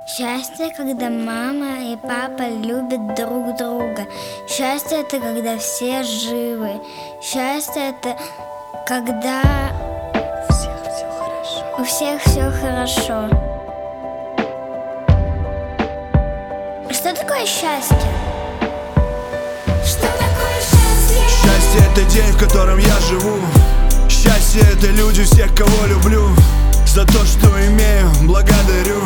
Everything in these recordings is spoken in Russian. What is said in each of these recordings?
Счастье, когда мама и папа любят друг друга. Счастье — это когда все живы. Счастье — это когда у всех все хорошо. Что такое счастье? Что такое счастье? Счастье — это день, в котором я живу. Счастье — это люди, всех, кого люблю. За то, что имею, благодарю.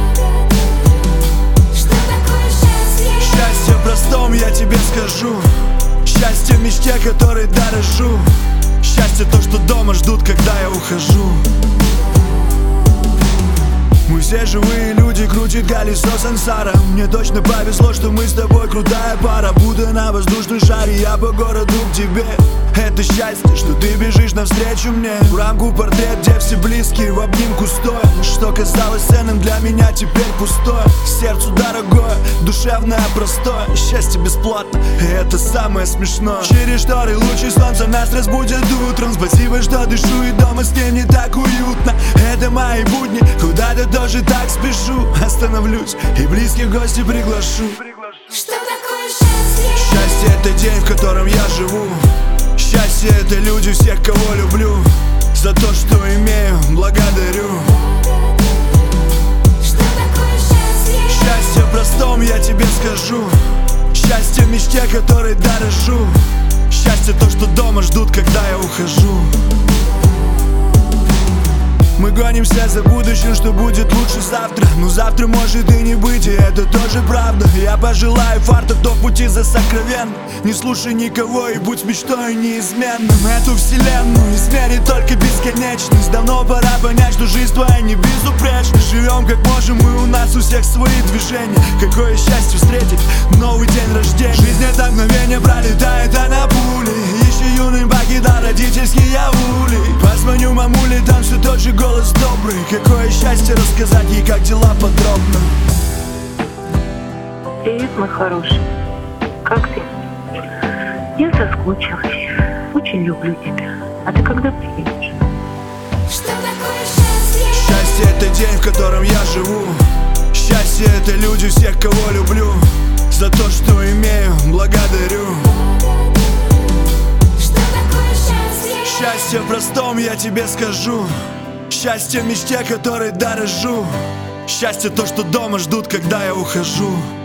Что такое счастье? Счастье простом я тебе скажу. Счастье в мечте, которой дорожу. Счастье то, что дома ждут, когда я ухожу. Мы все живые люди, крутит колесо сансара. Мне точно повезло, что мы с тобой крутая пара. Будто на воздушном шаре я по городу к тебе. Это счастье, что ты бежишь навстречу мне. В рамку портрет, где все близкие в обнимку стоят. Что казалось ценным для меня, теперь пустое. Сердцу дорогое, душевное, простое. Счастье бесплатно, и это самое смешное. Через шторы лучи солнца нас разбудят утром. Спасибо, что дышу, и дома с ним не так уютно. Это мои будни, куда-то тоже так спешу. Остановлюсь и близких в гости приглашу. Что такое счастье? Счастье — это день, в котором я живу. Счастье — это люди, всех, кого люблю. За то, что имею, благодарю. Что такое счастье? Счастье простом я тебе скажу. Счастье в мечте, которой дорожу. Счастье то, что дома ждут, когда я ухожу. Мы гонимся за будущим, что будет лучше завтра. Но завтра может и не быть, и это тоже правда. Я пожелаю фарта, кто в пути за сокровенным. Не слушай никого и будь мечтой неизменным. Эту вселенную измерит только бесконечность. Давно пора понять, что жизнь твоя не безупречна. Живем как можем, и у нас у всех свои движения. Какое счастье встретить новый день рождения. Жизнь это мгновение пролетает, она пулей. Еще юным покидал родительские аули. Позвоню мамуле, там все тот же голос добрый. Какое счастье рассказать ей, как дела подробно. Привет, мой хороший. Как ты? Я соскучилась. Очень люблю тебя. А ты когда приедешь? Что такое счастье? Счастье — это день, в котором я живу. Счастье — это люди, всех, кого люблю. За то, что имею, благодарю. Что такое счастье? Счастье простом я тебе скажу. Счастье в мечте, которой дорожу. Счастье то, что дома ждут, когда я ухожу.